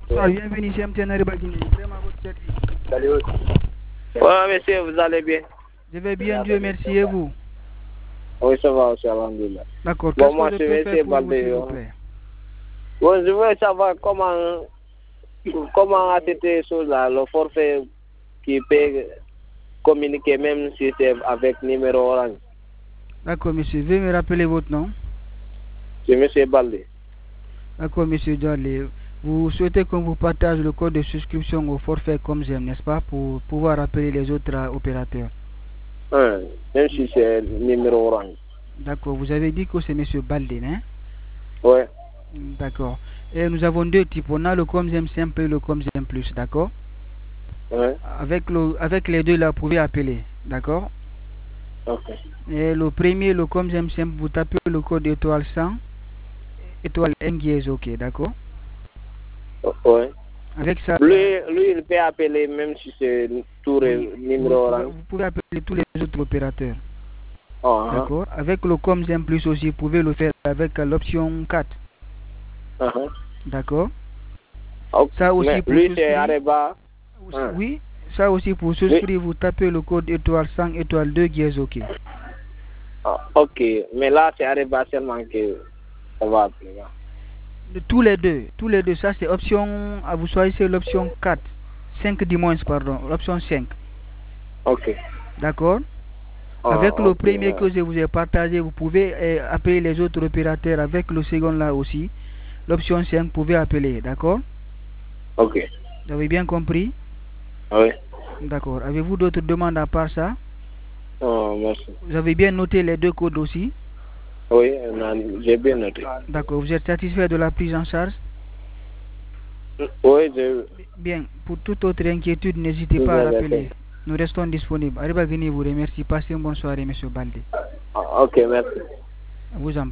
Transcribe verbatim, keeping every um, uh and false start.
Bonsoir, bienvenue chez M T N Arriba Guinée. Vraiment votre service. Salut. Ouais, monsieur, vous allez bien? Je vais bien, Dieu merci, et vous? Oui, ça va aussi, alhamdulillah. D'accord, Bon, qu'est-ce moi, que je je vais peux essayer faire pour vous, Baldé, s'il vous hein. plaît? Bon, je veux savoir comment, comment a cette chose-là, le forfait qui peut communiquer même si c'est avec numéro orange. D'accord, monsieur, veuillez me rappeler votre nom? C'est monsieur Baldé. D'accord, monsieur Dialé. Vous souhaitez qu'on vous partage le code de souscription au forfait comme j'aime, n'est-ce pas, pour pouvoir appeler les autres euh, opérateurs? Hein, même si c'est numéro orange. D'accord, vous avez dit que c'est monsieur Baldé, hein? Ouais. D'accord. Et nous avons deux types. On a le comme j'aime simple et le comme j'aime plus, d'accord? Ouais. Avec, le, avec les deux là, vous pouvez appeler, d'accord? Ok. Et le premier, le comme j'aime simple, vous tapez le code étoile cent, étoile un dièse, ok, d'accord? Ouais. Avec ça, Lui, lui, il peut appeler même si c'est tout oui, le numéro vous, pouvez, orange. vous pouvez appeler tous les autres opérateurs, Oh, uh -huh. d'accord? Avec le comme j'aime plus aussi, vous pouvez le faire avec l'option quatre, Uh -huh. d'accord? Okay. Ça aussi Mais pour lui, c'est souscrire. Areba. Oui, ça aussi pour souscrire, oui. Vous tapez le code étoile cent, étoile deux dièse, ok. Oh, ok, mais là, c'est Areba seulement que ça va appeler. Là. De tous les deux, tous les deux, ça c'est option, vous choisissez l'option quatre, cinq dimanche, pardon, l'option cinq. Ok. D'accord? Oh, avec le okay, premier ouais. que je vous ai partagé, vous pouvez eh, appeler les autres opérateurs. Avec le second là aussi, l'option cinq, vous pouvez appeler, d'accord? Ok. Vous avez bien compris? Oui. D'accord. Avez-vous d'autres demandes à part ça? Oh, merci. Vous avez bien noté les deux codes aussi? Oui, j'ai bien noté. D'accord. Vous êtes satisfait de la prise en charge? Oui, je... Bien. Pour toute autre inquiétude, n'hésitez pas à rappeler. Nous restons disponibles. Arriba Guinée vous remercie. Passez une bonne soirée, monsieur Baldé. Ok, merci. Vous en